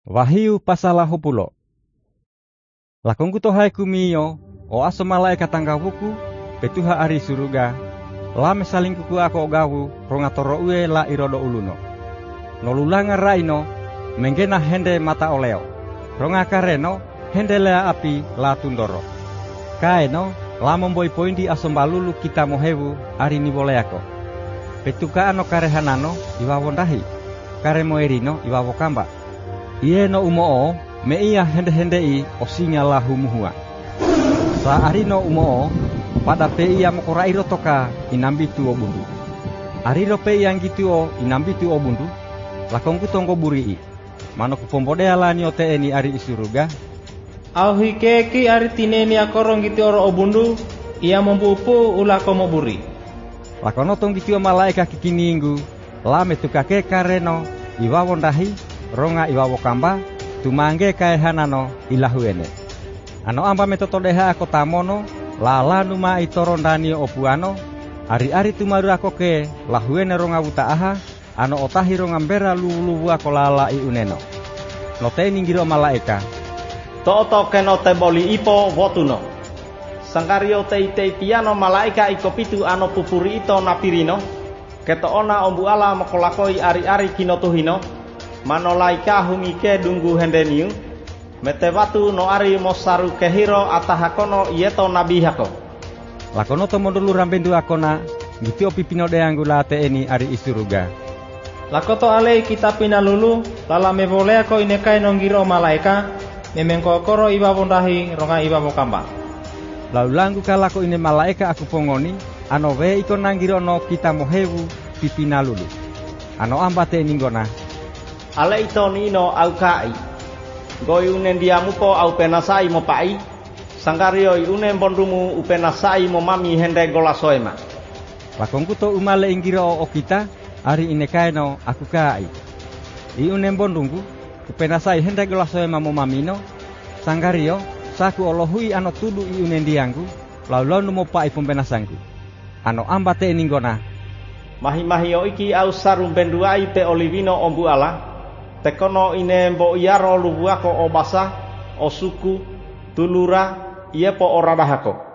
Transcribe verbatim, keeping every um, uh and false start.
Wahyu pasal lahupulo. Lakongku tohai kumiyo, o aso malaika tanggawuku, petuha ari suruga, la mesaling kuku ako gawu, rongatoro ue la irodo uluno. Nolulanga raino, menggena hende mata oleo, ronga kareno, hende lea api la tundoro. Kaeno, la momboi poindi asombalulu kita mohewu ari niboleako. Petuka ano karehanano iwawondahi, kare moerino iwawokamba. Ie no umoo, me ia hende-hendei osinga lahu muhua. Sa arino umoo, pada pe ia mokorairo toka inambitu o bundu. Ariro pe yang gitu o inambitu o bundu, lakongku tonggo burii. Mano kupombodea lani ote eni ari isuruga. Au hikeki ari tineni akorong gitu oro o bundu, ia mempupu ulako mo buri. Lakono tong gitu o malaika kikininggu, lame tukake kareno, iwawondahi, ronga iwawokamba, tumangge kaehanano ilahuene. Ano amba metotodeha ako tamono, lala numa itorondani opuano, ari-ari tumaru ako ke lahuene ronga wutaaha, ano otahi ronga mbera lulu ako lala iuneno. Note ninggiro malaika. Toto keno te boli ipo wotuno. Sangkario te ite piano malaika ikopitu ano pupuri ito napirino, keto ona ombu ala mokolakoi ari-ari kinotuhino, manolaika humike dunggu hendeniu mete watu no ari mosaru kehiro atahakono ieto nabi hako. Lakono to modulu rambendu akona gitu opipino deanggu late eni ari isuruga. Lakoto alei kita pinalulu lala mebolea ko inekai nonggiro malaika memengko koro iwa bondahi ronga iwa mokamba. Lalu langgu kalako ine malaika aku pongoni ano we iko nanggiro no kita mohewu pipinalulu. Ano ambate ninggona. Ale ito nino au kai. Goi unen diamuko au penasai mo pai. Sangkario unen bondumu upenasai mo mami hende golasoema. Lakongku to umale inggiro o kita ari inekaino aku kai. I unen bondungku upenasai hende golasoema mo mamino. Sangkario saku olohui ano tudu i unen diangku. Laulonu mo pai pempenasangku. Ano ambate ninggona. Mahi-mahio iki au sarum benduai pe olivino ombu ala. Tekono ine mbo iaro lubuako obasa, osuku, tulura, iepo oradahako.